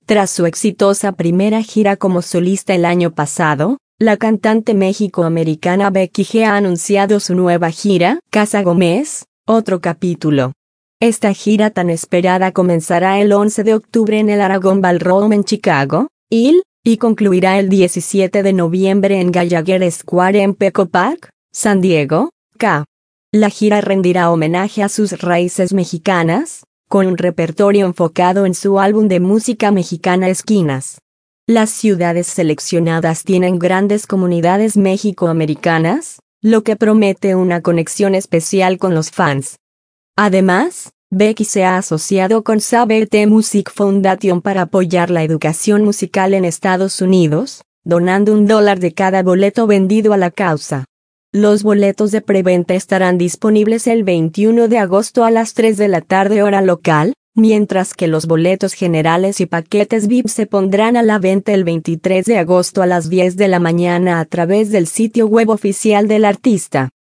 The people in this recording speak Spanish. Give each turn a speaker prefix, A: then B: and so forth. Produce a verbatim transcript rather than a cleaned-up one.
A: Tras su exitosa primera gira como solista el año pasado, la cantante mexicoamericana Becky G ha anunciado su nueva gira, Casa Gómez, otro capítulo. Esta gira tan esperada comenzará el once de octubre en el Aragon Ballroom en Chicago, Ill, y concluirá el diecisiete de noviembre en Gallagher Square en Petco Park, San Diego, Ca. La gira rendirá homenaje a sus raíces mexicanas, con un repertorio enfocado en su álbum de música mexicana Esquinas. Las ciudades seleccionadas tienen grandes comunidades mexicoamericanas, lo que promete una conexión especial con los fans. Además, Becky se ha asociado con S A B T Music Foundation para apoyar la educación musical en Estados Unidos, donando un dólar de cada boleto vendido a la causa. Los boletos de preventa estarán disponibles el veintiuno de agosto a las tres de la tarde hora local, mientras que los boletos generales y paquetes V I P se pondrán a la venta el veintitrés de agosto a las diez de la mañana a través del sitio web oficial del artista.